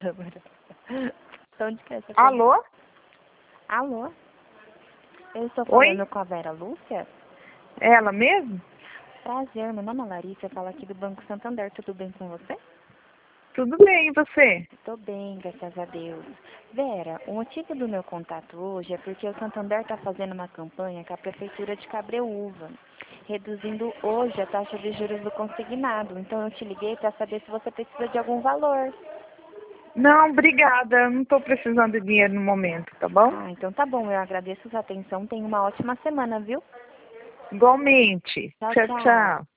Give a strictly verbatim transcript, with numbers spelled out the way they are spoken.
Onde que é essa câmera? Alô? Alô? Eu estou Oi? falando com a Vera Lúcia? Ela mesmo? Prazer, meu nome é Larissa, eu falo aqui do Banco Santander, tudo bem com você? Tudo bem, e você? Estou bem, graças a Deus. Vera, o motivo do meu contato hoje é porque o Santander está fazendo uma campanha com a Prefeitura de Cabreúva, reduzindo hoje a taxa de juros do consignado. Então eu te liguei para saber se você precisa de algum valor. Não, obrigada. Não estou precisando de dinheiro no momento, tá bom? Ah, então tá bom, eu agradeço a sua atenção. Tenha uma ótima semana, viu? Igualmente. Tchau, Tchau, tchau. tchau.